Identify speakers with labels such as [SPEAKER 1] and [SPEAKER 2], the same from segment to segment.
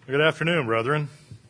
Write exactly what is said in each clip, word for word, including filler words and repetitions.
[SPEAKER 1] Good afternoon, brethren.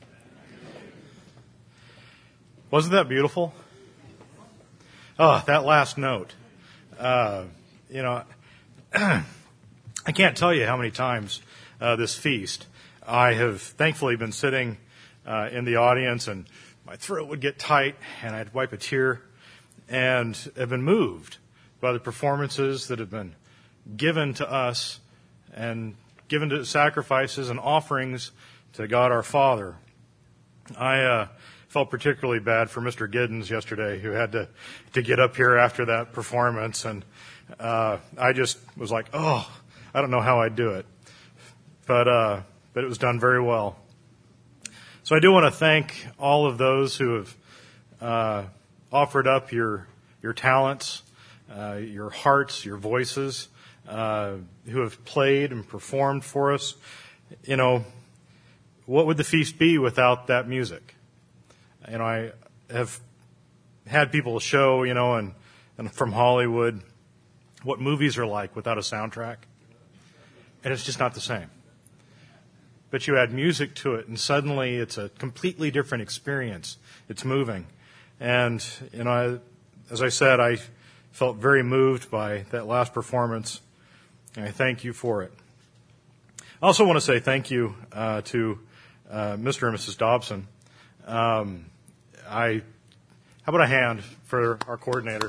[SPEAKER 1] Wasn't that beautiful? Oh, that last note. Uh, you know, I can't tell you how many times uh, this feast I have thankfully been sitting uh, in the audience and my throat would get tight and I'd wipe a tear and have been moved by the performances that have been given to us and given to sacrifices and offerings to God our Father. I uh, felt particularly bad for Mister Giddens yesterday, who had to, to get up here after that performance, and uh, I just was like, oh, I don't know how I'd do it. But, uh, but it was done very well. So I do want to thank all of those who have uh, offered up your your talents, uh, your hearts, your voices, uh, who have played and performed for us. You know, what would the feast be without that music? You know, I have had people show, you know, and, and from Hollywood, what movies are like without a soundtrack. And it's just not the same. But you add music to it, and suddenly it's a completely different experience. It's moving. And, you know, I, as I said, I felt very moved by that last performance, and I thank you for it. I also want to say thank you uh, to uh, Mister and Missus Dobson. Um, I, how about a hand for our coordinator?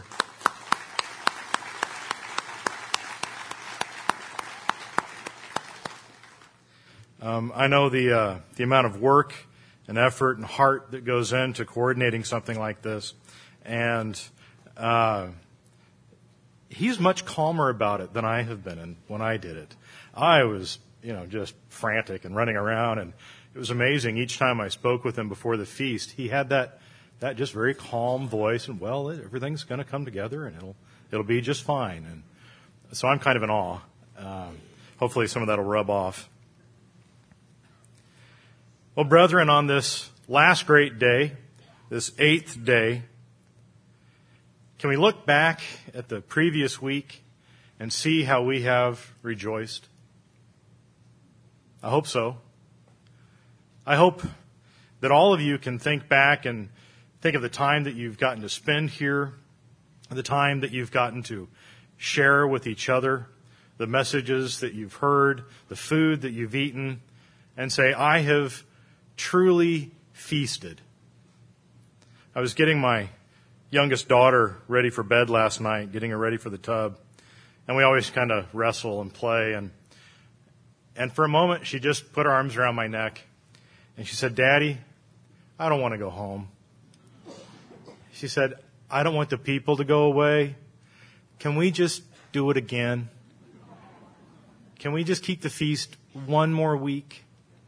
[SPEAKER 1] Um, I know the uh, the amount of work and effort and heart that goes into coordinating something like this, and uh, he's much calmer about it than I have been when I did it. I was, you know, just frantic and running around, and it was amazing. Each time I spoke with him before the feast, he had that that just very calm voice, and well, everything's going to come together, and it'll it'll be just fine. And so I'm kind of in awe. Um, hopefully, some of that will rub off. Well, brethren, on this last great day, this eighth day, can we look back at the previous week and see how we have rejoiced? I hope so. I hope that all of you can think back and think of the time that you've gotten to spend here, the time that you've gotten to share with each other, the messages that you've heard, the food that you've eaten, and say, I have truly feasted. I was getting my youngest daughter ready for bed last night, getting her ready for the tub, and we always kind of wrestle and play, and and for a moment she just put her arms around my neck, and she said, Daddy, I don't want to go home. She said, I don't want the people to go away. Can we just do it again? Can we just keep the feast one more week?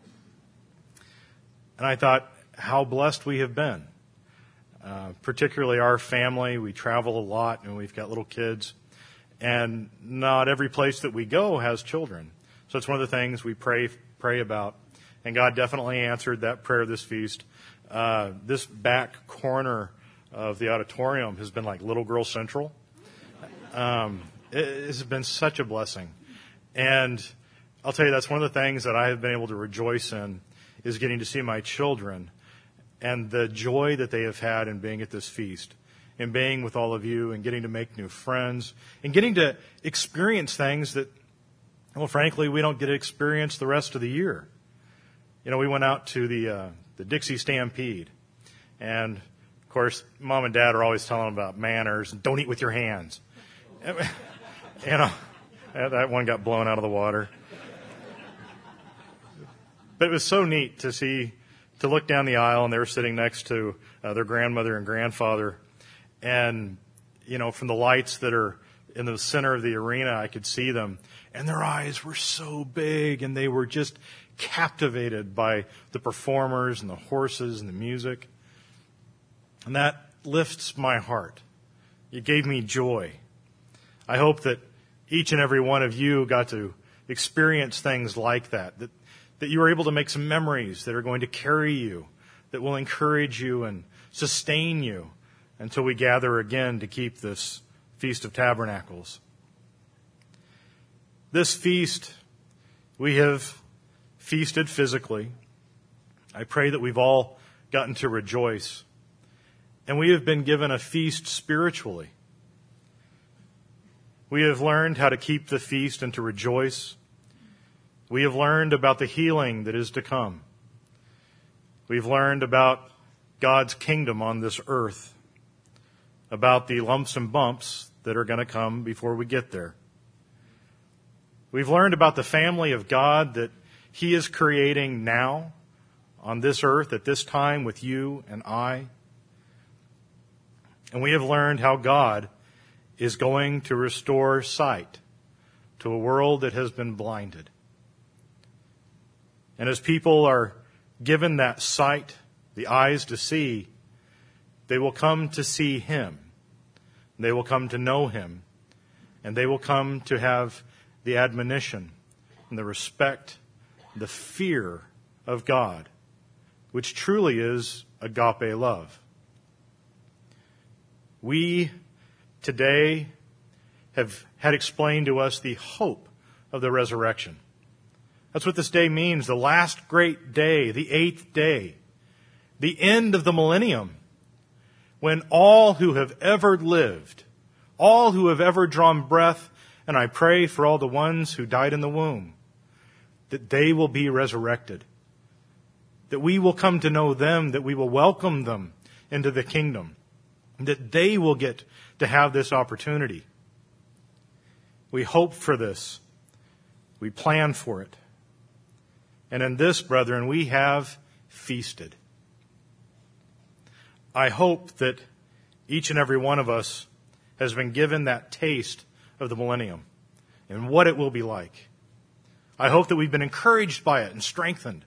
[SPEAKER 1] And I thought, how blessed we have been. Uh, particularly our family, we travel a lot and we've got little kids. And not every place that we go has children. So it's one of the things we pray pray about. And God definitely answered that prayer this feast. Uh, this back corner of the auditorium has been like Little Girl Central. Um, it has been such a blessing. And I'll tell you, that's one of the things that I have been able to rejoice in, is getting to see my children and the joy that they have had in being at this feast, in being with all of you and getting to make new friends and getting to experience things that, well, frankly, we don't get to experience the rest of the year. You know, we went out to the uh, the Dixie Stampede, and of course, Mom and Dad are always telling them about manners and don't eat with your hands. You know, that one got blown out of the water. But it was so neat to see, to look down the aisle, and they were sitting next to uh, their grandmother and grandfather. And, you know, from the lights that are in the center of the arena, I could see them. And their eyes were so big, and they were just captivated by the performers and the horses and the music. And that lifts my heart. It gave me joy. I hope that each and every one of you got to experience things like that, that that you are able to make some memories that are going to carry you, that will encourage you and sustain you until we gather again to keep this Feast of Tabernacles. This feast, we have feasted physically, I pray that we've all gotten to rejoice. And we have been given a feast spiritually. We have learned how to keep the feast and to rejoice. We have learned about the healing that is to come. We've learned about God's kingdom on this earth, about the lumps and bumps that are going to come before we get there. We've learned about the family of God that He is creating now on this earth at this time with you and I. And we have learned how God is going to restore sight to a world that has been blinded. And as people are given that sight, the eyes to see, they will come to see Him. They will come to know Him. And they will come to have the admonition and the respect, the fear of God, which truly is agape love. We today have had explained to us the hope of the resurrection. That's what this day means, the last great day, the eighth day, the end of the millennium, when all who have ever lived, all who have ever drawn breath, and I pray for all the ones who died in the womb, that they will be resurrected, that we will come to know them, that we will welcome them into the kingdom, that they will get to have this opportunity. We hope for this. We plan for it. And in this, brethren, we have feasted. I hope that each and every one of us has been given that taste of the millennium and what it will be like. I hope that we've been encouraged by it and strengthened.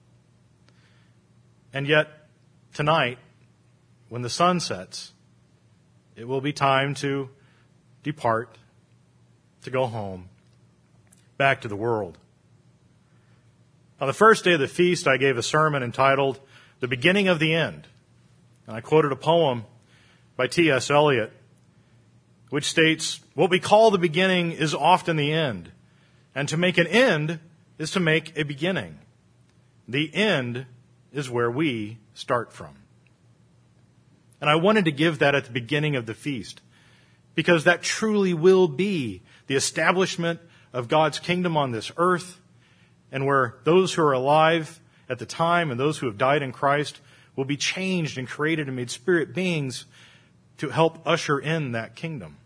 [SPEAKER 1] And yet, tonight, when the sun sets, it will be time to depart, to go home, back to the world. On the first day of the feast, I gave a sermon entitled, The Beginning of the End. And I quoted a poem by T S Eliot, which states, what we call the beginning is often the end. And to make an end is to make a beginning. The end is where we start from. And I wanted to give that at the beginning of the feast, because that truly will be the establishment of God's kingdom on this earth, and where those who are alive at the time and those who have died in Christ will be changed and created and made spirit beings to help usher in that kingdom.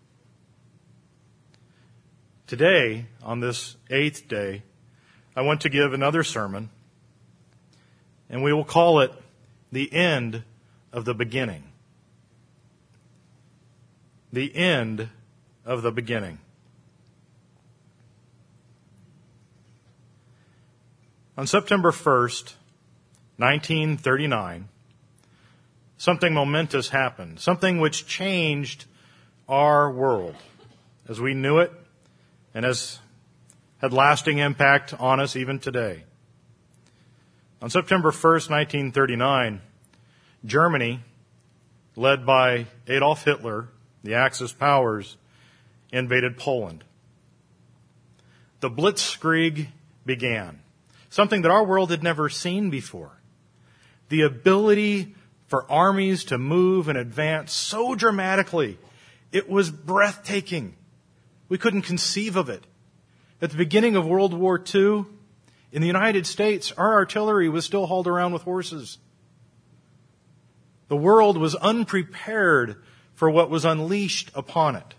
[SPEAKER 1] Today, on this eighth day, I want to give another sermon, and we will call it The End of the Beginning. The End of the Beginning. On September first, nineteen thirty-nine, something momentous happened, something which changed our world as we knew it and has had lasting impact on us even today. On September first, nineteen thirty-nine, Germany, led by Adolf Hitler, the Axis powers, invaded Poland. The Blitzkrieg began. Something that our world had never seen before. The ability for armies to move and advance so dramatically. It was breathtaking. We couldn't conceive of it. At the beginning of World War Two, in the United States, our artillery was still hauled around with horses. The world was unprepared for what was unleashed upon it.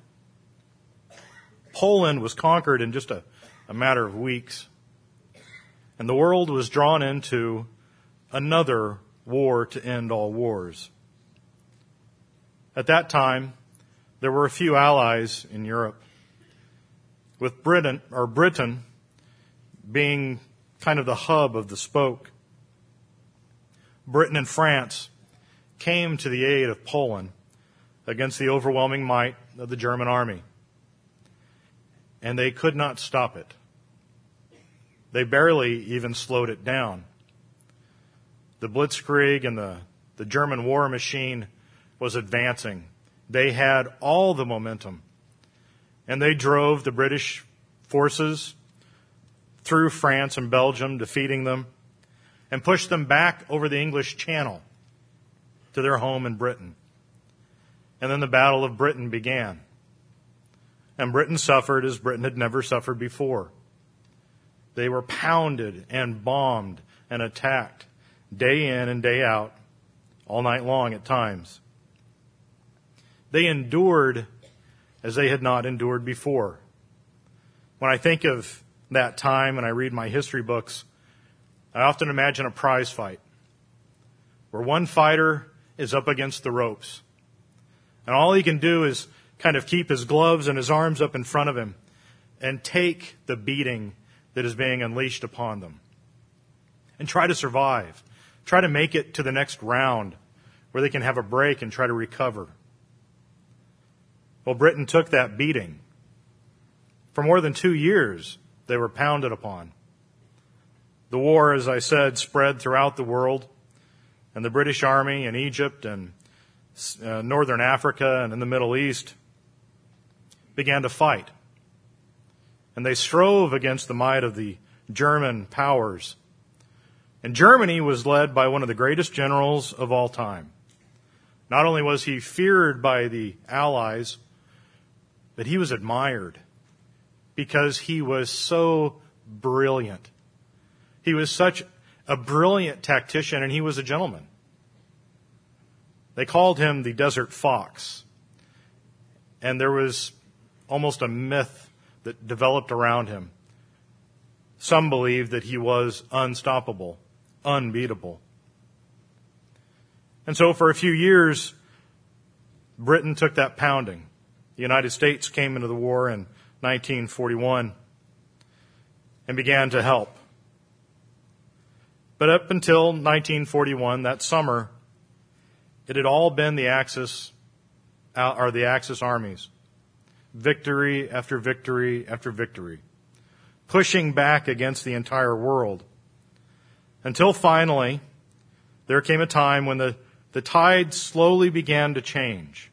[SPEAKER 1] Poland was conquered in just a, a matter of weeks. And the world was drawn into another war to end all wars. At that time, there were a few allies in Europe, with Britain, or Britain being kind of the hub of the spoke. Britain and France came to the aid of Poland against the overwhelming might of the German army. And they could not stop it. They barely even slowed it down. The Blitzkrieg and the, the German war machine was advancing. They had all the momentum. And they drove the British forces through France and Belgium, defeating them. and pushed them back over the English Channel to their home in Britain. And then the Battle of Britain began. And Britain suffered as Britain had never suffered before. They were pounded and bombed and attacked day in and day out, all night long at times. They endured as they had not endured before. When I think of that time and I read my history books, I often imagine a prize fight where one fighter is up against the ropes. And all he can do is kind of keep his gloves and his arms up in front of him and take the beating that is being unleashed upon them. And try to survive. Try to make it to the next round where they can have a break and try to recover. Well, Britain took that beating. For more than two years, they were pounded upon. The war, as I said, spread throughout the world, and the British Army in Egypt and uh, Northern Africa and in the Middle East began to fight. And they strove against the might of the German powers. And Germany was led by one of the greatest generals of all time. Not only was he feared by the Allies, but he was admired because he was so brilliant. He was such a brilliant tactician, and he was a gentleman. They called him the Desert Fox. And there was almost a myth that developed around him. Some believed that he was unstoppable, unbeatable. And so for a few years, Britain took that pounding. The United States came into the war in nineteen forty-one and began to help. But up until nineteen forty-one, that summer, it had all been the Axis, or the Axis armies. Victory after victory after victory. Pushing back against the entire world. Until finally, there came a time when the, the tide slowly began to change.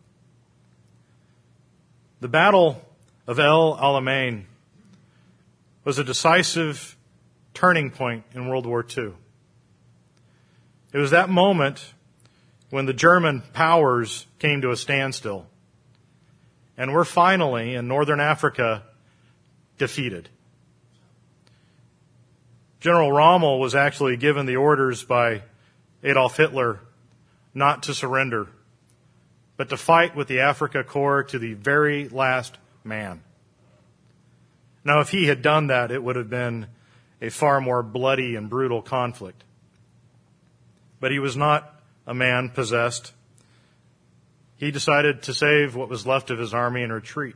[SPEAKER 1] The Battle of El Alamein was a decisive turning point in World War Two. It was that moment when the German powers came to a standstill. And were finally, in northern Africa, defeated. General Rommel was actually given the orders by Adolf Hitler not to surrender, but to fight with the Afrika Korps to the very last man. Now, if he had done that, it would have been a far more bloody and brutal conflict. But he was not a man possessed. He decided to save what was left of his army and retreat.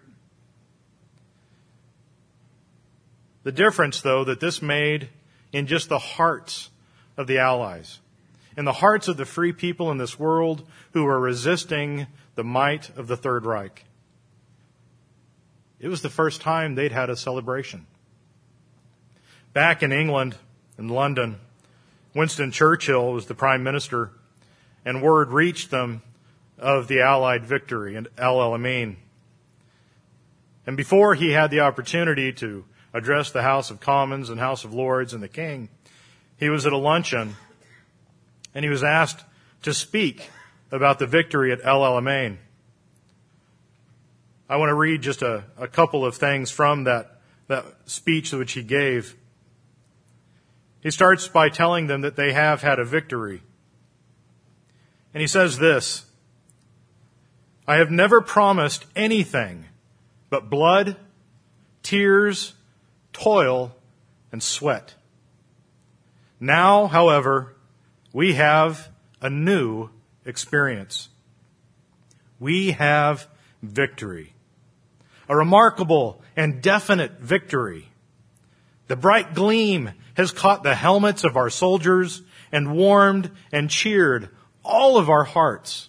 [SPEAKER 1] The difference, though, that this made in just the hearts of the Allies, in the hearts of the free people in this world who were resisting the might of the Third Reich. It was the first time they'd had a celebration. Back in England, in London, Winston Churchill was the Prime Minister, and word reached them of the Allied victory in El Alamein. And before he had the opportunity to address the House of Commons and House of Lords and the King, he was at a luncheon, and he was asked to speak about the victory at El Alamein. I want to read just a, a couple of things from that, that speech which he gave. He starts by telling them that they have had a victory. And he says this: I have never promised anything but blood, tears, toil, and sweat. Now, however, we have a new experience. We have victory. A remarkable and definite victory. The bright gleam has caught the helmets of our soldiers and warmed and cheered all of our hearts.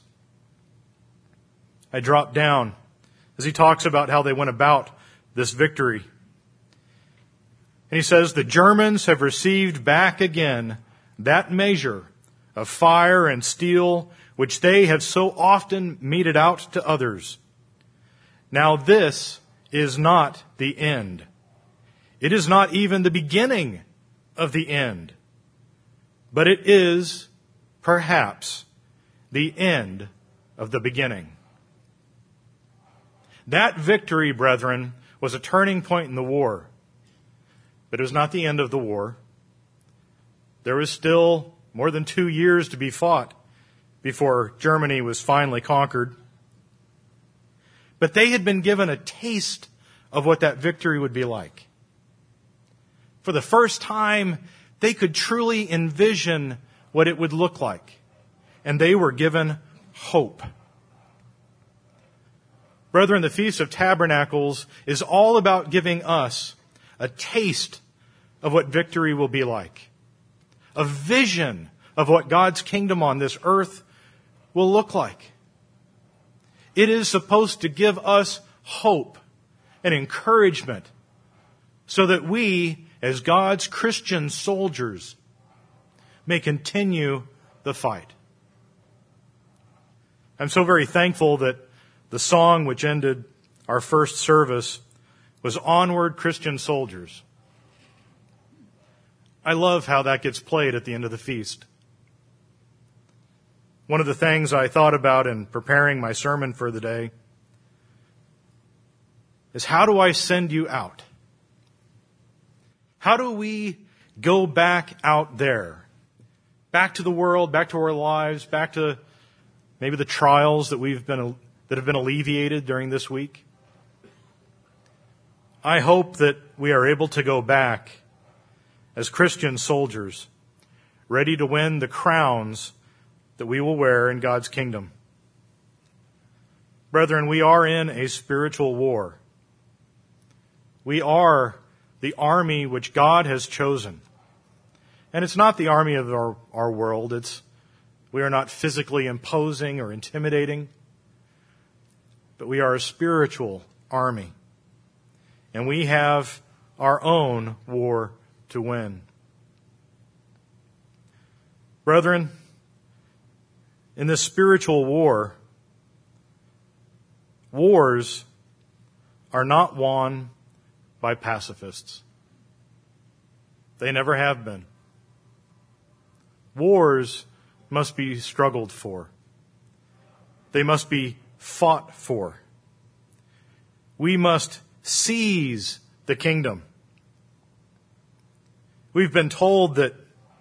[SPEAKER 1] I drop down as he talks about how they went about this victory. And he says, the Germans have received back again that measure of fire and steel which they have so often meted out to others. Now this is not the end. It is not even the beginning of the end. but it is perhaps the end of the beginning. That victory, brethren, was a turning point in the war. But it was not the end of the war. There was still more than two years to be fought before Germany was finally conquered. But they had been given a taste of what that victory would be like. For the first time, they could truly envision what it would look like. And they were given hope. Brethren, the Feast of Tabernacles is all about giving us a taste of what victory will be like. A vision of what God's kingdom on this earth will look like. It is supposed to give us hope and encouragement so that we, as God's Christian soldiers, may continue the fight. I'm so very thankful that the song which ended our first service was Onward, Christian Soldiers. I love how that gets played at the end of the feast. One of the things I thought about in preparing my sermon for the day is, how do I send you out? How do we go back out there? Back to the world, back to our lives, back to maybe the trials that we've been that have been alleviated during this week. I hope that we are able to go back as Christian soldiers, ready to win the crowns that we will wear in God's kingdom. Brethren, we are in a spiritual war. We are the army which God has chosen. And it's not the army of our, our world. It's, we are not physically imposing or intimidating. But we are a spiritual army. And we have our own war to win. Brethren, in this spiritual war, wars are not won by pacifists. They never have been. Wars must be struggled for. They must be fought for. We must seize the kingdom. We've been told that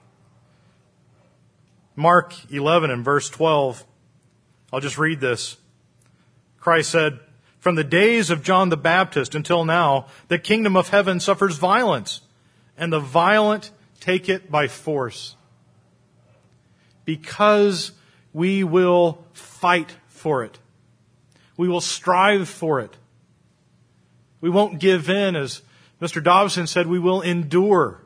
[SPEAKER 1] Mark eleven and verse twelve, I'll just read this. Christ said, "From the days of John the Baptist until now, the kingdom of heaven suffers violence, and the violent take it by force. Because we will fight for it. We will strive for it. We won't give in, as Mister Dobson said, we will endure."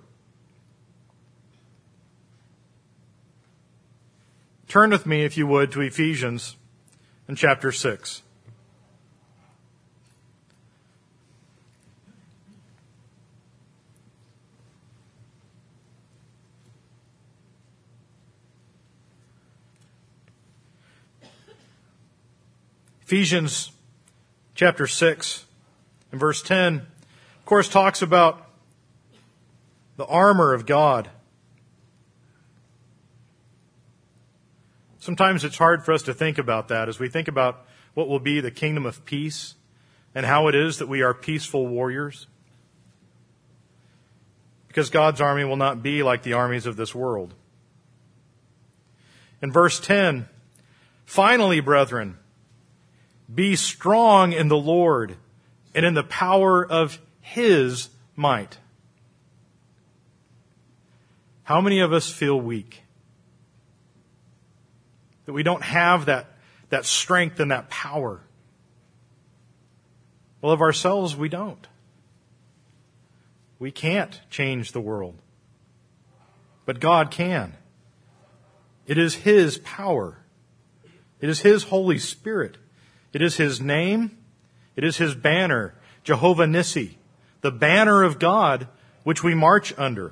[SPEAKER 1] Turn with me, if you would, to Ephesians in chapter six. Ephesians chapter six and verse ten, of course, talks about the armor of God. Sometimes it's hard for us to think about that as we think about what will be the kingdom of peace and how it is that we are peaceful warriors. Because God's army will not be like the armies of this world. In verse ten, "Finally, brethren, be strong in the Lord and in the power of His might." How many of us feel weak? That we don't have that, that strength and that power? Well, of ourselves, we don't. We can't change the world. But God can. It is His power. It is His Holy Spirit. It is His name. It is His banner, Jehovah Nissi, the banner of God which we march under.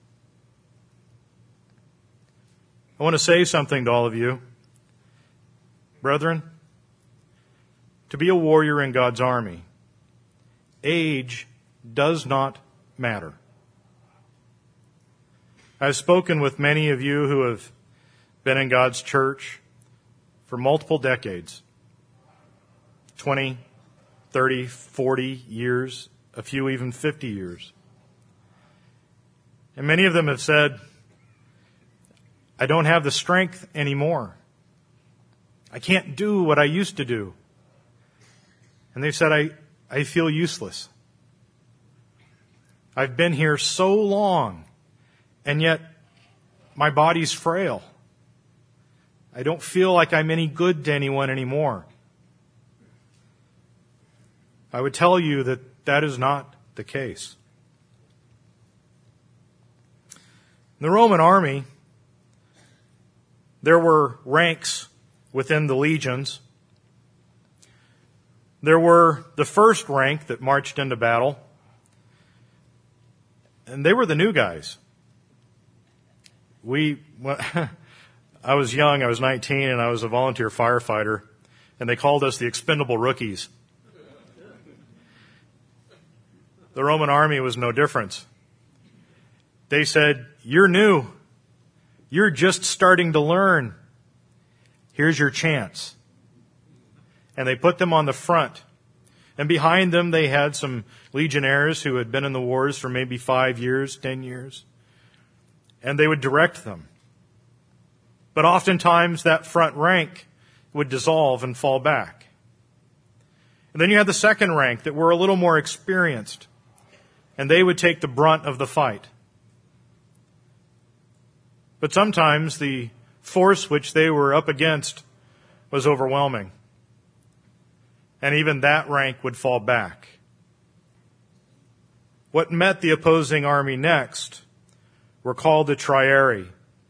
[SPEAKER 1] I want to say something to all of you. Brethren, to be a warrior in God's army, age does not matter. I've spoken with many of you who have been in God's church for multiple decades, twenty, thirty, forty years, a few even fifty years. And many of them have said, I don't have the strength anymore. I can't do what I used to do. And they've said, I, I feel useless. I've been here so long, and yet my body's frail. I don't feel like I'm any good to anyone anymore. I would tell you that that is not the case. In the Roman army, there were ranks within the legions. There were the first rank that marched into battle, and they were the new guys. We, I was young, I was nineteen, and I was a volunteer firefighter, and they called us the expendable rookies. The Roman army was no different. They said, you're new. You're just starting to learn. Here's your chance. And they put them on the front. And behind them, they had some legionnaires who had been in the wars for maybe five years, ten years. And they would direct them. But oftentimes, that front rank would dissolve and fall back. And then you had the second rank that were a little more experienced. And they would take the brunt of the fight. But sometimes the force which they were up against was overwhelming. And even that rank would fall back. What met the opposing army next were called the triarii.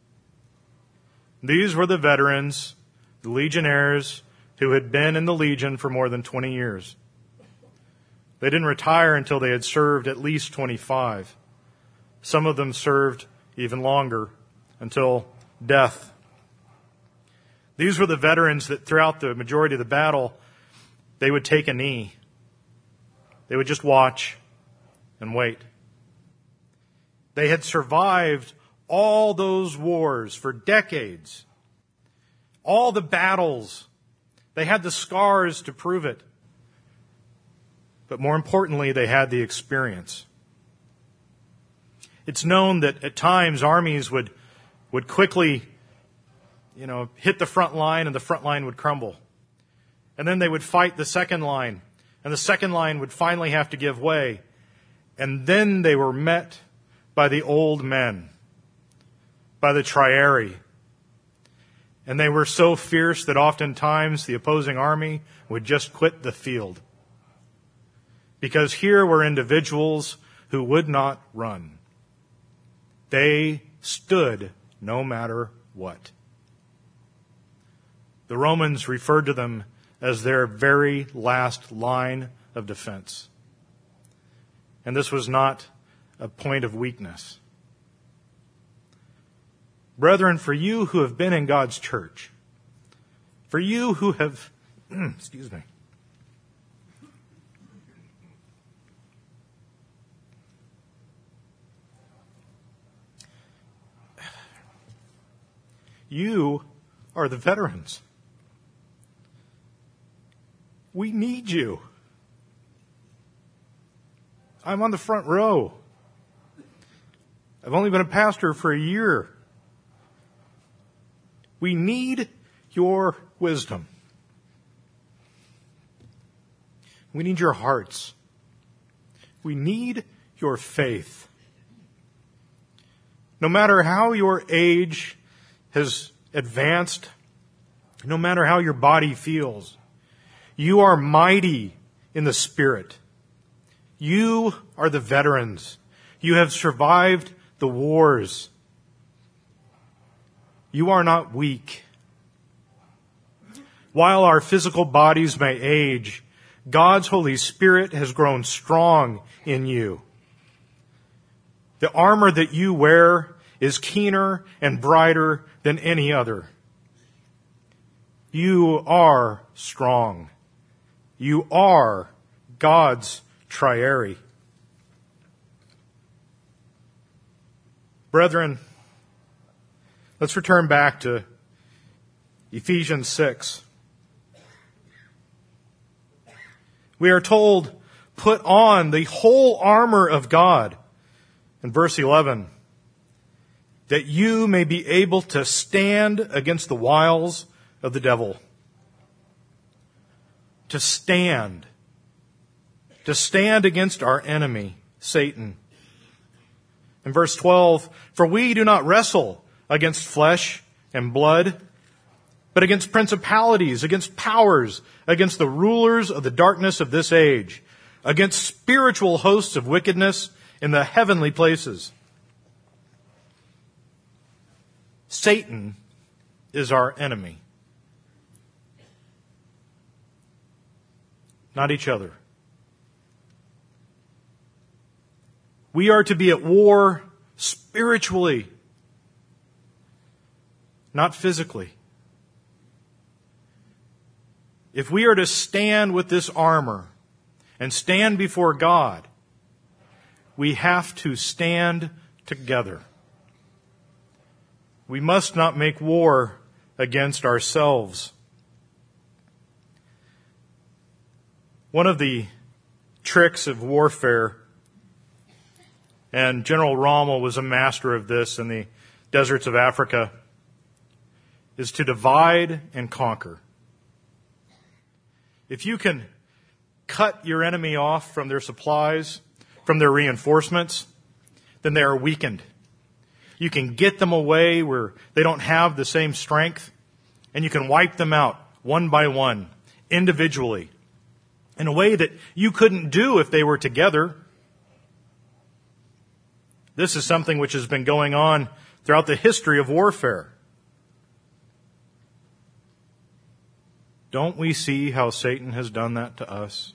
[SPEAKER 1] These were the veterans, the legionnaires, who had been in the legion for more than twenty years. They didn't retire until they had served at least twenty-five. Some of them served even longer, until death. These were the veterans that throughout the majority of the battle, they would take a knee. They would just watch and wait. They had survived all those wars for decades. All the battles. They had the scars to prove it. But more importantly, they had the experience. It's known that at times armies would would quickly, you know, hit the front line and the front line would crumble. And then they would fight the second line, and the second line would finally have to give way. And then they were met by the old men, by the triarii. And they were so fierce that oftentimes the opposing army would just quit the field. Because here were individuals who would not run. They stood no matter what. The Romans referred to them as their very last line of defense. And this was not a point of weakness. Brethren, for you who have been in God's church, for you who have, excuse me, you are the veterans. We need you. I'm on the front row. I've only been a pastor for a year. We need your wisdom. We need your hearts. We need your faith. No matter how your age has advanced, no matter how your body feels, you are mighty in the Spirit. You are the veterans. You have survived the wars. You are not weak. While our physical bodies may age, God's Holy Spirit has grown strong in you. The armor that you wear is keener and brighter than any other. You are strong. You are God's triarii. Brethren, Let's return back to Ephesians six. We are told, put on the whole armor of God. In verse eleven, that you may be able to stand against the wiles of the devil. To stand. To stand against our enemy, Satan. In verse twelve, for we do not wrestle against flesh and blood, but against principalities, against powers, against the rulers of the darkness of this age, against spiritual hosts of wickedness in the heavenly places. Satan is our enemy. Not each other. We are to be at war spiritually, not physically. If we are to stand with this armor and stand before God, we have to stand together. We must not make war against ourselves. One of the tricks of warfare, and General Rommel was a master of this in the deserts of Africa, is to divide and conquer. If you can cut your enemy off from their supplies, from their reinforcements, then they are weakened. You can get them away where they don't have the same strength, and you can wipe them out one by one, individually, in a way that you couldn't do if they were together. This is something which has been going on throughout the history of warfare. Don't we see how Satan has done that to us?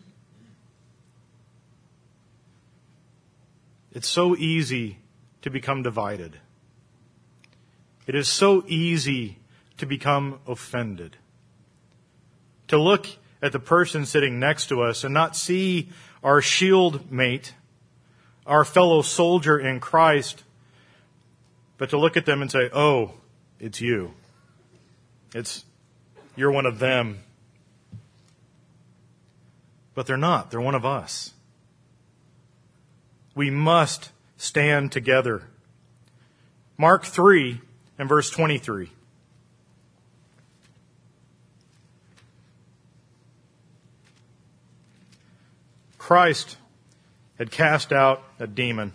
[SPEAKER 1] It's so easy to become divided. It is so easy to become offended. To look at the person sitting next to us and not see our shield mate, our fellow soldier in Christ, but to look at them and say, oh, it's you. It's, you're one of them. But they're not. They're one of us. We must stand together. Mark three and verse twenty-three. Christ had cast out a demon.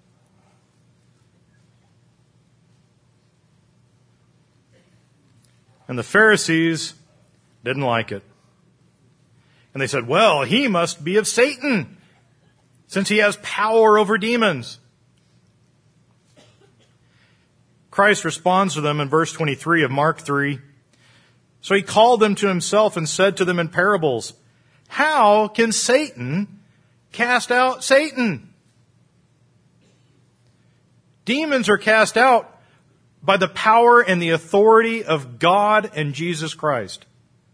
[SPEAKER 1] And the Pharisees didn't like it. And they said, well, he must be of Satan, since he has power over demons. Christ responds to them in verse twenty-three of Mark three. So he called them to himself and said to them in parables, how can Satan cast out Satan? Demons are cast out by the power and the authority of God and Jesus Christ.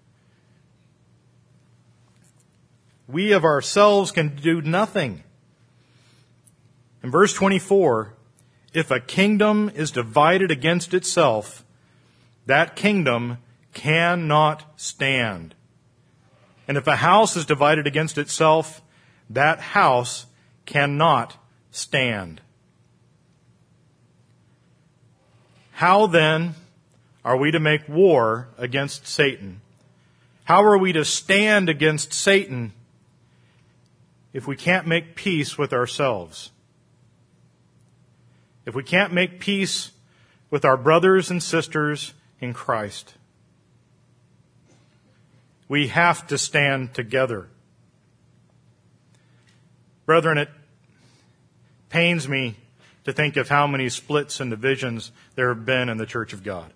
[SPEAKER 1] We of ourselves can do nothing. In verse twenty-four, if a kingdom is divided against itself, that kingdom cannot stand. And if a house is divided against itself, that house cannot stand. How then are we to make war against Satan? How are we to stand against Satan if we can't make peace with ourselves? If we can't make peace with our brothers and sisters in Christ? We have to stand together. Brethren, it pains me to think of how many splits and divisions there have been in the Church of God.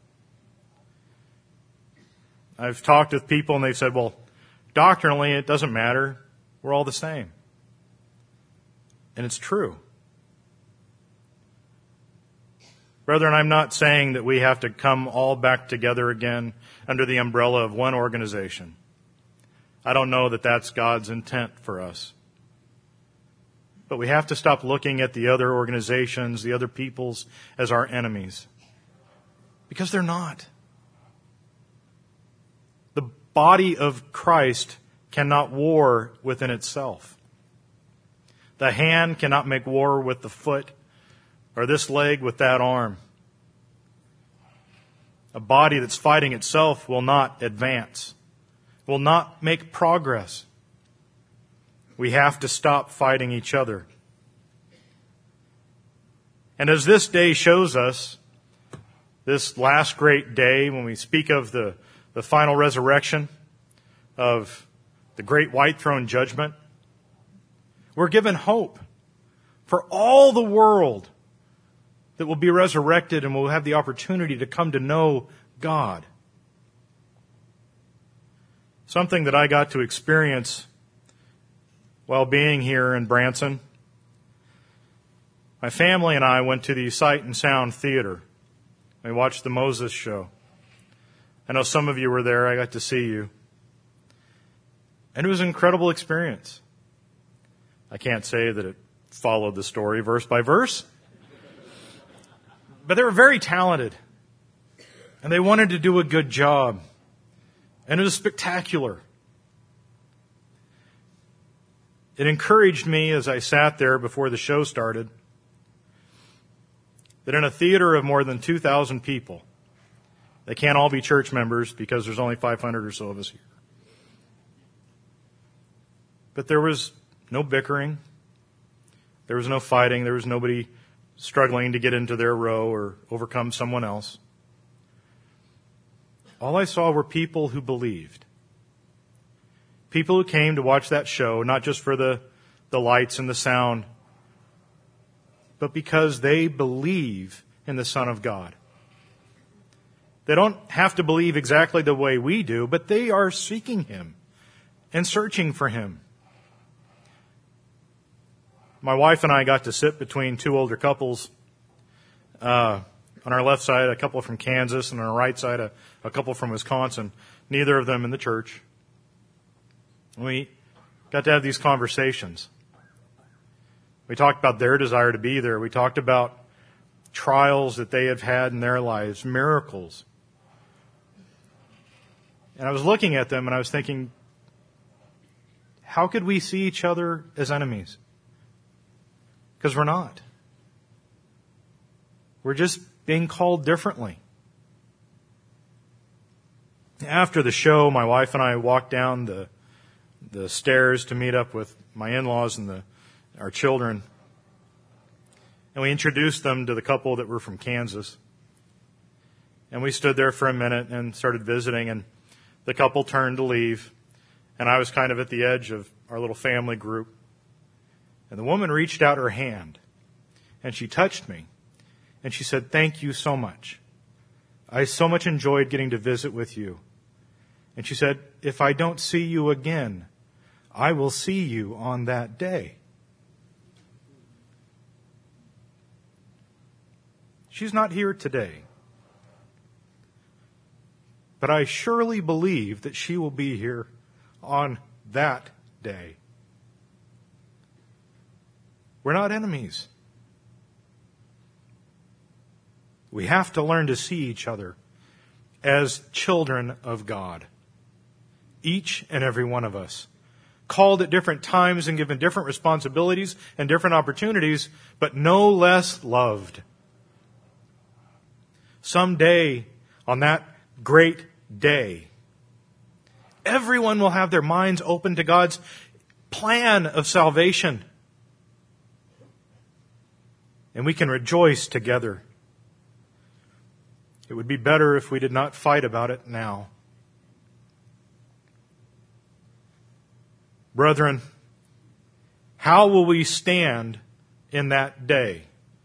[SPEAKER 1] I've talked with people and they've said, well, doctrinally it doesn't matter. We're all the same. And it's true. Brethren, I'm not saying that we have to come all back together again under the umbrella of one organization. I don't know that that's God's intent for us. But we have to stop looking at the other organizations, the other peoples, as our enemies. Because they're not. The body of Christ cannot war within itself. The hand cannot make war with the foot, or this leg with that arm. A body that's fighting itself will not advance, will not make progress. We have to stop fighting each other. And as this day shows us, this last great day, when we speak of the, the final resurrection of the great white throne judgment, we're given hope for all the world that will be resurrected and will have the opportunity to come to know God. Something that I got to experience while being here in Branson. My family and I went to the Sight and Sound Theater. We watched the Moses show. I know some of you were there. I got to see you. And it was an incredible experience. I can't say that it followed the story verse by verse. But they were very talented. And they wanted to do a good job. And it was spectacular. It encouraged me as I sat there before the show started that in a theater of more than two thousand people, they can't all be church members because there's only five hundred or so of us here. But there was no bickering. There was no fighting. There was nobody struggling to get into their row or overcome someone else. All I saw were people who believed. People who came to watch that show, not just for the, the lights and the sound, but because they believe in the Son of God. They don't have to believe exactly the way we do, but they are seeking Him and searching for Him. My wife and I got to sit between two older couples. Uh, on our left side, a couple from Kansas, and on our right side, a, a couple from Wisconsin. Neither of them in the church. We got to have these conversations. We talked about their desire to be there. We talked about trials that they have had in their lives, miracles. And I was looking at them and I was thinking, how could we see each other as enemies? Because we're not. We're just being called differently. After the show, my wife and I walked down the the stairs to meet up with my in-laws and the our children. And we introduced them to the couple that were from Kansas. And we stood there for a minute and started visiting, and the couple turned to leave. And I was kind of at the edge of our little family group. And the woman reached out her hand, and she touched me. And she said, "Thank you so much. I so much enjoyed getting to visit with you." And she said, "If I don't see you again, I will see you on that day." She's not here today. But I surely believe that she will be here on that day. We're not enemies. We have to learn to see each other as children of God. Each and every one of us. Called at different times and given different responsibilities and different opportunities, but no less loved. Someday, on that great day, everyone will have their minds open to God's plan of salvation. And we can rejoice together. It would be better if we did not fight about it now. Brethren, how will we stand in that day?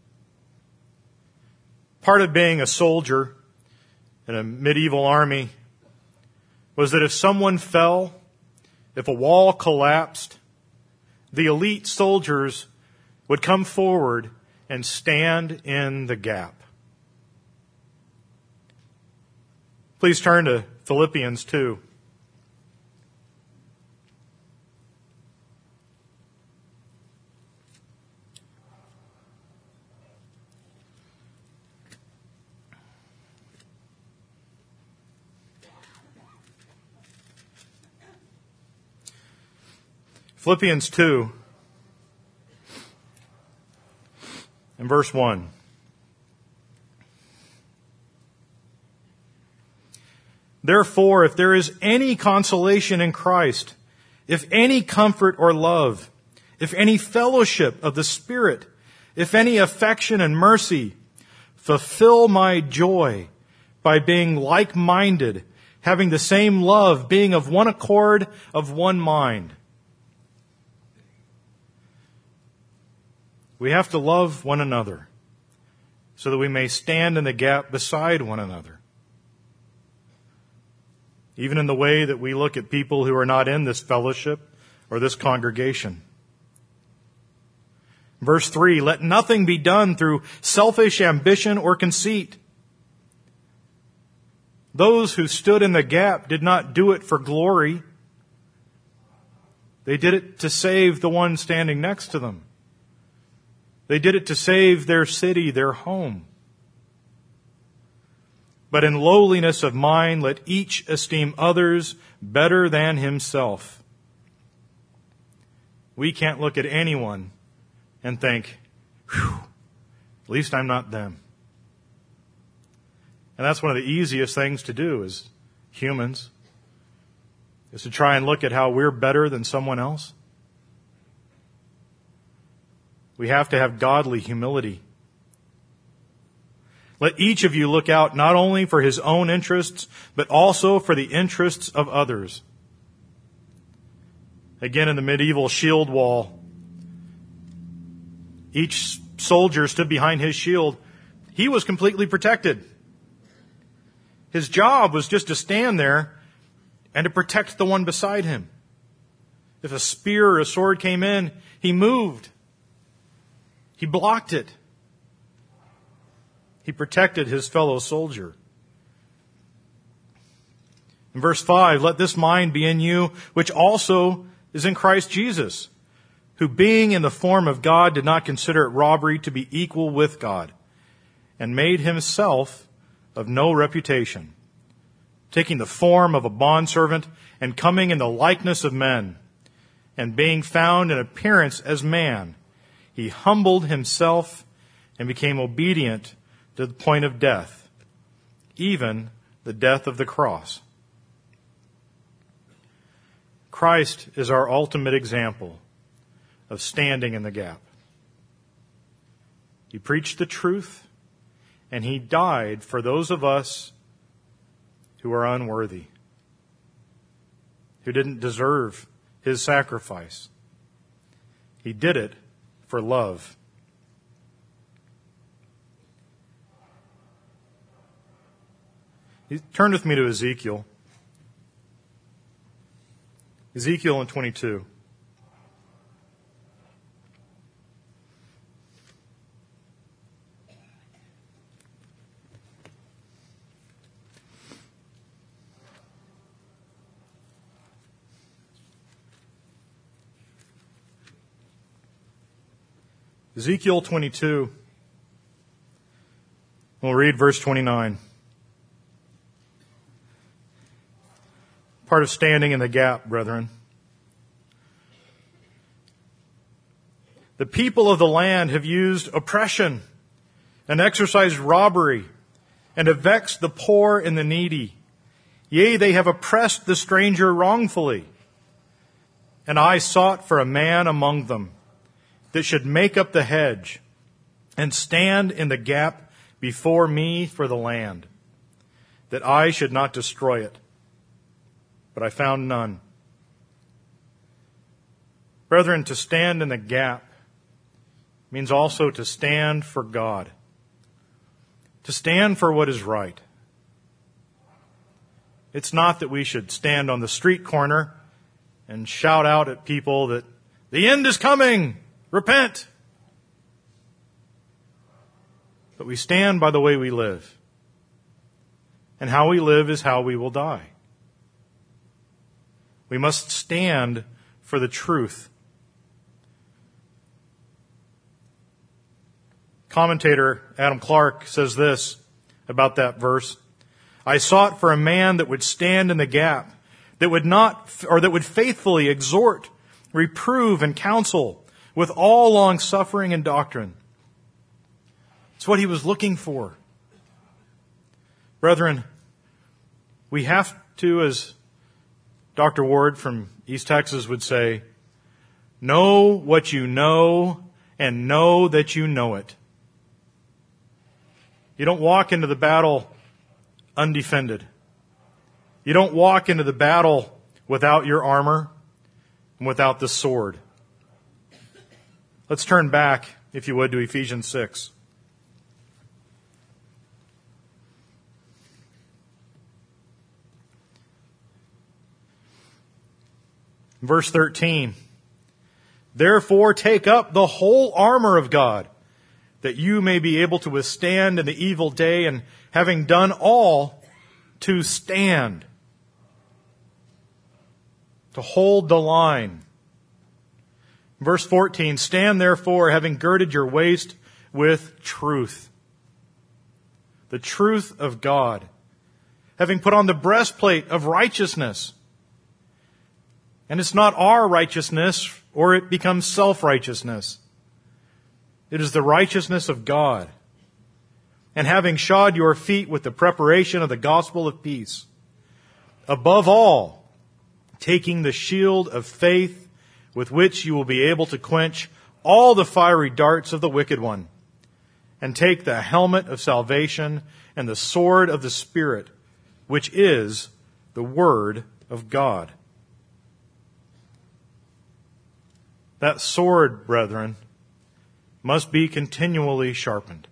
[SPEAKER 1] Part of being a soldier in a medieval army was that if someone fell, if a wall collapsed, the elite soldiers would come forward and stand in the gap. Please turn to Philippians two. Philippians two and verse one. Therefore, if there is any consolation in Christ, if any comfort or love, if any fellowship of the Spirit, if any affection and mercy, fulfill my joy by being like-minded, having the same love, being of one accord, of one mind. We have to love one another so that we may stand in the gap beside one another. Even in the way that we look at people who are not in this fellowship or this congregation. Verse three, let nothing be done through selfish ambition or conceit. Those who stood in the gap did not do it for glory. They did it to save the one standing next to them. They did it to save their city, their home. But in lowliness of mind, let each esteem others better than himself. We can't look at anyone and think, whew, at least I'm not them. And that's one of the easiest things to do as humans, is to try and look at how we're better than someone else. We have to have godly humility. Let each of you look out not only for his own interests, but also for the interests of others. Again, in the medieval shield wall, each soldier stood behind his shield. He was completely protected. His job was just to stand there and to protect the one beside him. If a spear or a sword came in, he moved. He blocked it. He protected his fellow soldier. In verse five, let this mind be in you, which also is in Christ Jesus, who being in the form of God did not consider it robbery to be equal with God, and made himself of no reputation, taking the form of a bondservant and coming in the likeness of men, and being found in appearance as man, he humbled himself and became obedient to the point of death, even the death of the cross. Christ is our ultimate example of standing in the gap. He preached the truth, and he died for those of us who are unworthy, who didn't deserve his sacrifice. He did it for love. Turn with me to Ezekiel. Ezekiel in twenty-two. Ezekiel twenty-two. We'll read verse twenty-nine. Part of standing in the gap, brethren. The people of the land have used oppression and exercised robbery and have vexed the poor and the needy. Yea, they have oppressed the stranger wrongfully. And I sought for a man among them that should make up the hedge and stand in the gap before me for the land, that I should not destroy it. But I found none. Brethren, to stand in the gap means also to stand for God, to stand for what is right. It's not that we should stand on the street corner and shout out at people that the end is coming, repent. But we stand by the way we live. And how we live is how we will die. We must stand for the truth. Commentator Adam Clark says this about that verse. I sought for a man that would stand in the gap, that would not, or that would faithfully exhort, reprove, and counsel with all long-suffering and doctrine. It's what he was looking for. Brethren, we have to, as Doctor Ward from East Texas would say, know what you know and know that you know it. You don't walk into the battle undefended. You don't walk into the battle without your armor and without the sword. Let's turn back, if you would, to Ephesians six. Verse thirteen. Therefore take up the whole armor of God, that you may be able to withstand in the evil day, and having done all, to stand. To hold the line. Verse fourteen, stand therefore, having girded your waist with truth. The truth of God. Having put on the breastplate of righteousness. And it's not our righteousness, or it becomes self-righteousness. It is the righteousness of God. And having shod your feet with the preparation of the gospel of peace. Above all, taking the shield of faith, with which you will be able to quench all the fiery darts of the wicked one. And take the helmet of salvation and the sword of the Spirit, which is the Word of God. That sword, brethren, must be continually sharpened.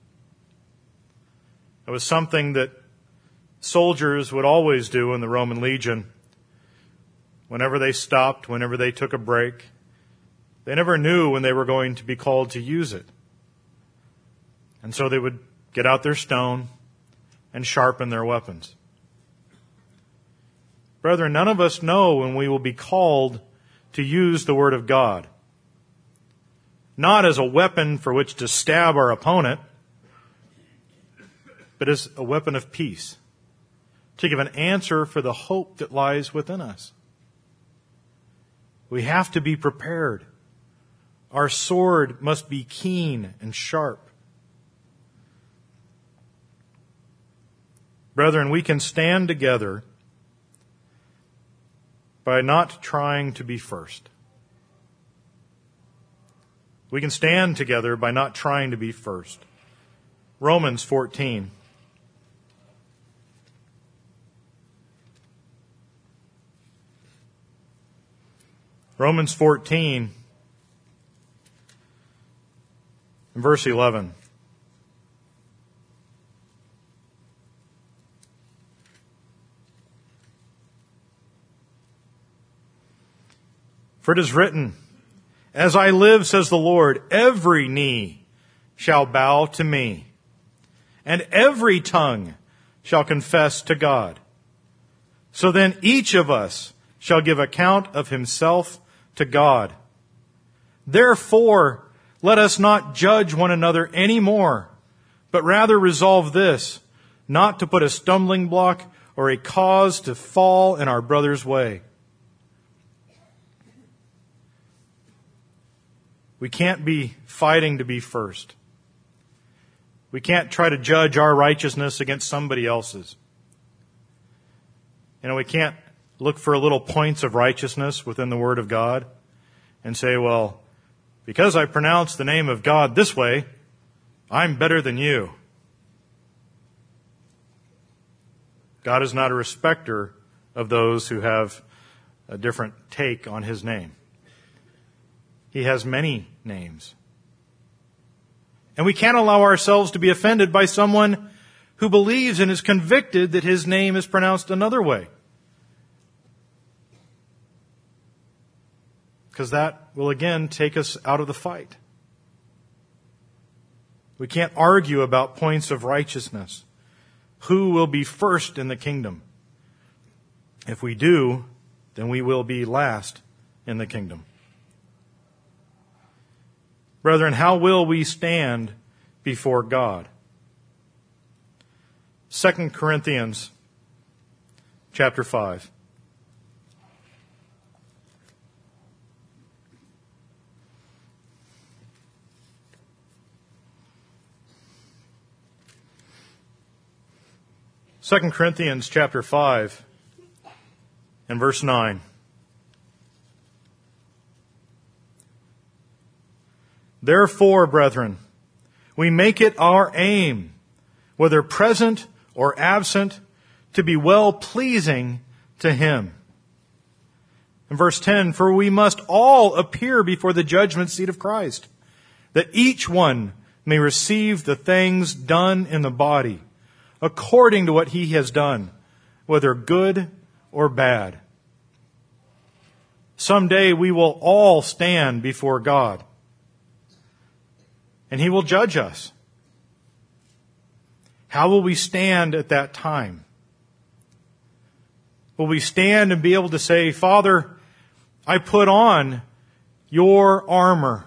[SPEAKER 1] It was something that soldiers would always do in the Roman legion. Whenever they stopped, whenever they took a break, they never knew when they were going to be called to use it. And so they would get out their stone and sharpen their weapons. Brethren, none of us know when we will be called to use the Word of God. Not as a weapon for which to stab our opponent, but as a weapon of peace, to give an answer for the hope that lies within us. We have to be prepared. Our sword must be keen and sharp. Brethren, we can stand together by not trying to be first. We can stand together by not trying to be first. Romans fourteen. Romans fourteen, verse eleven. For it is written, as I live, says the Lord, every knee shall bow to me, and every tongue shall confess to God. So then each of us shall give account of himself to God. Therefore, let us not judge one another any more, but rather resolve this, not to put a stumbling block or a cause to fall in our brother's way. We can't be fighting to be first. We can't try to judge our righteousness against somebody else's. You know, we can't look for little points of righteousness within the Word of God and say, well, because I pronounce the name of God this way, I'm better than you. God is not a respecter of those who have a different take on His name. He has many names. And we can't allow ourselves to be offended by someone who believes and is convicted that His name is pronounced another way. Because that will again take us out of the fight. We can't argue about points of righteousness. Who will be first in the kingdom? If we do, then we will be last in the kingdom. Brethren, how will we stand before God? Second Corinthians chapter five. Second Corinthians chapter five and verse nine. Therefore, brethren, we make it our aim, whether present or absent, to be well-pleasing to Him. In verse ten, for we must all appear before the judgment seat of Christ, that each one may receive the things done in the body, according to what he has done, whether good or bad. Someday we will all stand before God, and He will judge us. How will we stand at that time? Will we stand and be able to say, Father, I put on your armor.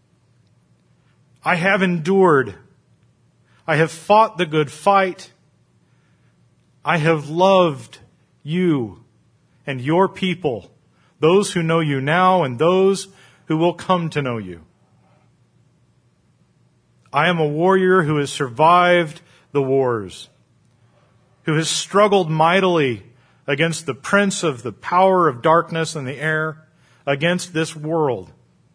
[SPEAKER 1] I have endured. I have fought the good fight. I have loved you and your people, those who know you now and those who will come to know you. I am a warrior who has survived the wars, who has struggled mightily against the prince of the power of darkness in the air, against this world.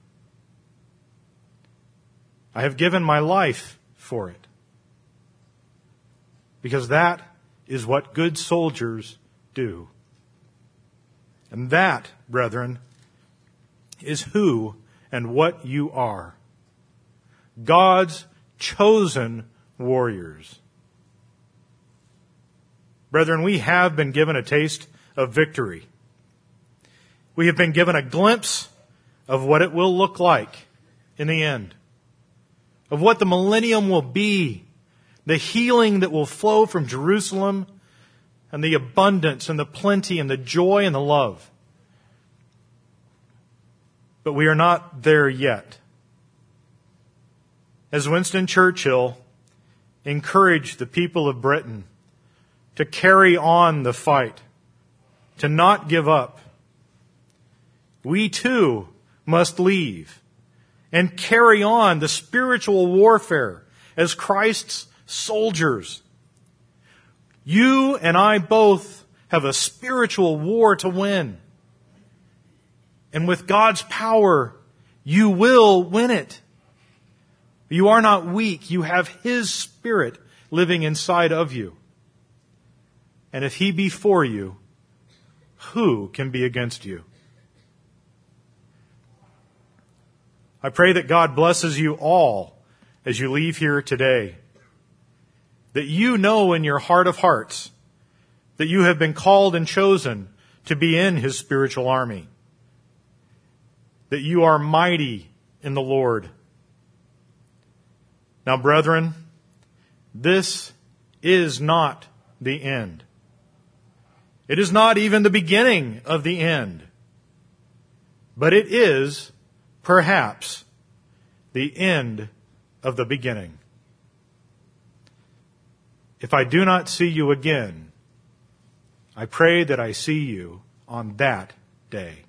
[SPEAKER 1] I have given my life for it, because that is what good soldiers do. And that, brethren, is who and what you are. God's chosen warriors. Brethren, we have been given a taste of victory. We have been given a glimpse of what it will look like in the end, of what the millennium will be, the healing that will flow from Jerusalem, and the abundance and the plenty and the joy and the love. But we are not there yet. As Winston Churchill encouraged the people of Britain to carry on the fight, to not give up, we too must leave and carry on the spiritual warfare as Christ's soldiers. You and I both have a spiritual war to win. And with God's power, you will win it. You are not weak. You have His Spirit living inside of you. And if He be for you, who can be against you? I pray that God blesses you all as you leave here today. That you know in your heart of hearts that you have been called and chosen to be in His spiritual army. That you are mighty in the Lord. Now, brethren, this is not the end. It is not even the beginning of the end. But it is, perhaps, the end of the beginning. If I do not see you again, I pray that I see you on that day.